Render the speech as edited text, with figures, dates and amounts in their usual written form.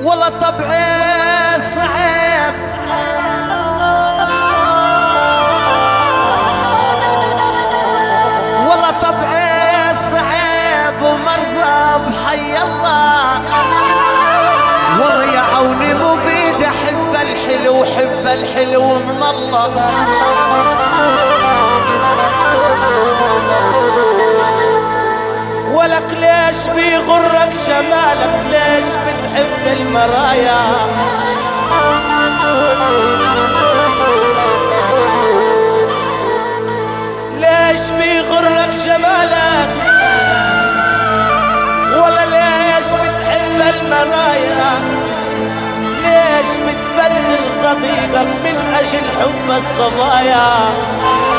والله طبعي صعب والله طبعي صعب ومرة بحي الله والله يا عوني مو بيد احب الحلو حب الحلو من الله ولك ليش بيغرك شمالك ليش بتحب المرايا ليش بيغرك شمالك ولا ليش بتحب المرايا ليش بتبرر صديقك من أجل حب الصبايا